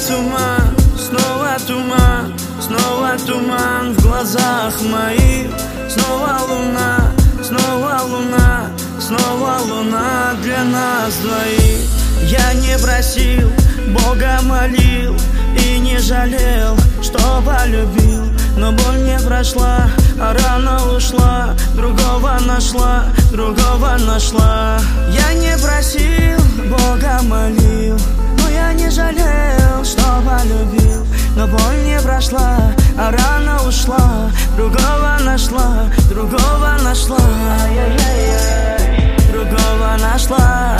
туман, снова туман, снова туман в глазах моих. Снова луна, снова луна, снова луна для нас двоих. Я не просил, Бога молил и не жалел, что полюбил. Но боль не прошла, а рана ушла, другого нашла, другого нашла. Я не просил, Бога молил, но я не жалел, что полюбил. Но боль не прошла, а рана ушла, другого нашла, другого нашла. Другого нашла,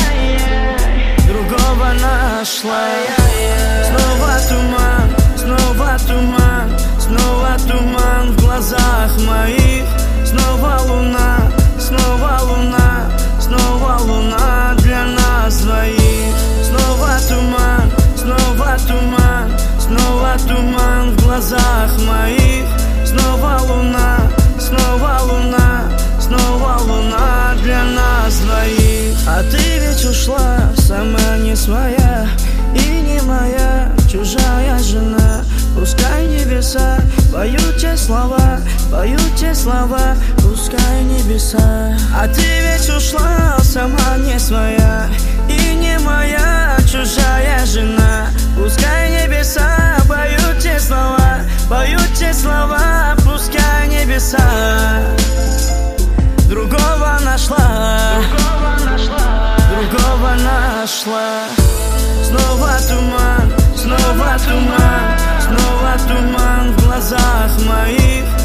другого нашла. Снова туман, снова туман, снова туман в глазах моих. Снова луна, снова луна, снова луна для нас двоих. Снова туман, снова туман, снова туман в глазах моих. Снова луна, снова луна, снова луна для нас двоих. А ты ведь ушла, сама не своя и не моя, чужая жена. Пускай небеса поют те слова, поют те слова, пускай небеса. А ты ведь ушла, сама не своя и не моя, чужая жена. Пускай небеса поют те слова, поют те слова, пускай небеса. Другого нашла, другого нашла. Снова туман, снова туман, снова туман в глазах моих.